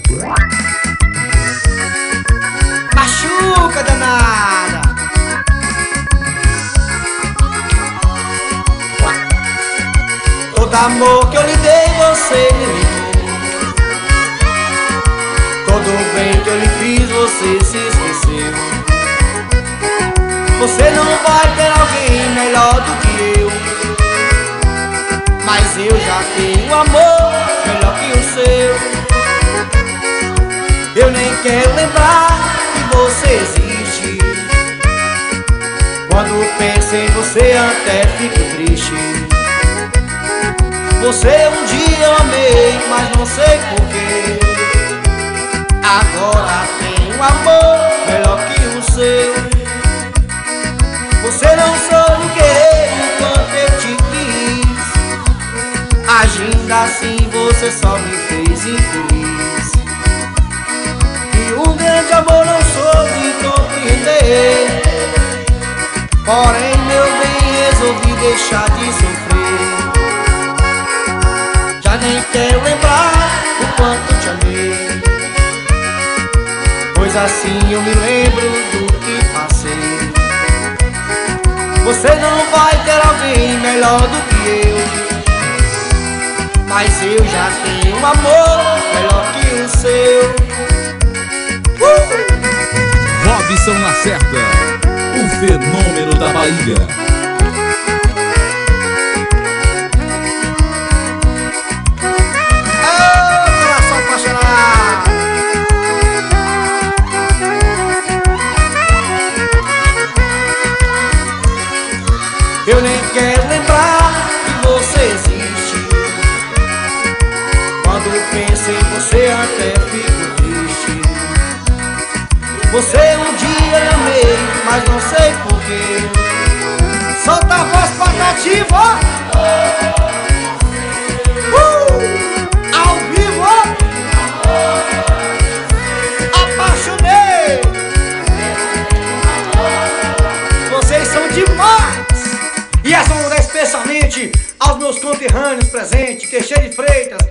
Machuca, danada. Todo amor que eu lhe dei, você me ligou. Todo bem que eu lhe fiz, você se esqueceu. Você não vai ter alguém melhor do que eu, mas eu já tenho amor melhor que o seu. Eu nem quero lembrar que você existe. Quando penso em você até fico triste. Você um dia eu amei, mas não sei porquê. Agora tenho amor melhor que o seu. Você não soube querer enquanto eu te quis. Agindo assim você só me fez infeliz. E um grande amor não soube compreender. Porém meu bem, resolvi deixar de sofrer. Já nem quero lembrar o quanto te amei, pois assim eu me lembro do que passei. Você não vai ter alguém melhor do que eu, mas eu já tenho um amor melhor que o seu. Robson Lacerda, o fenômeno da Bahia. Eu nem quero lembrar que você existe. Quando penso em você até fico triste. Você um dia eu amei, mas não sei porquê. Solta a voz patativa. Ao vivo. Apaixonei. Vocês são demais. E essa vou dar especialmente aos meus conterrâneos presentes, Teixeira de Freitas,